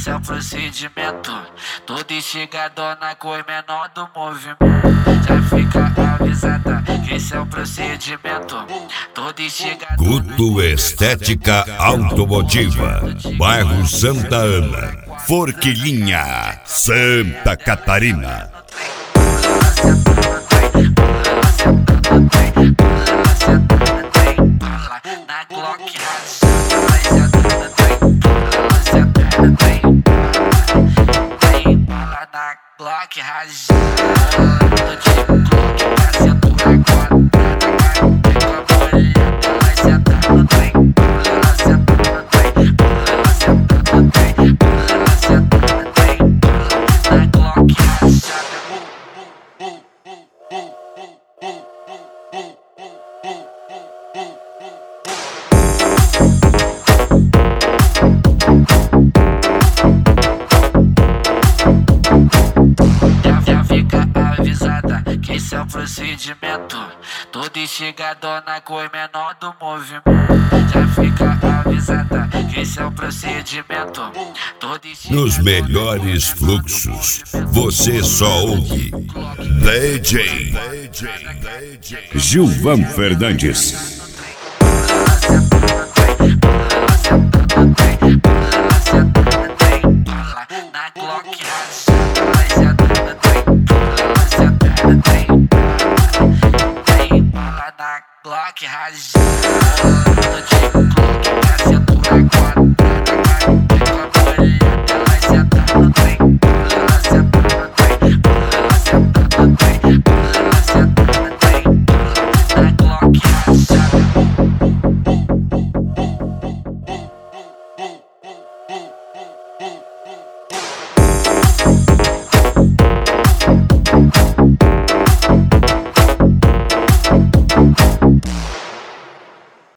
esse é o procedimento. Todo instigador com o menor do movimento. Já fica avisada que esse é o procedimento. Todo instigador. Guto Estética Automotiva, bairro Santa Ana, Forquilinha, Santa Catarina. Na Glock já fica avisada que esse é o procedimento. Todo instigador com o menor do movimento. Já fica avisada que esse é o procedimento. Nos melhores fluxos, você só ouve DJ Gilvan Fernandes. Na Glock Glock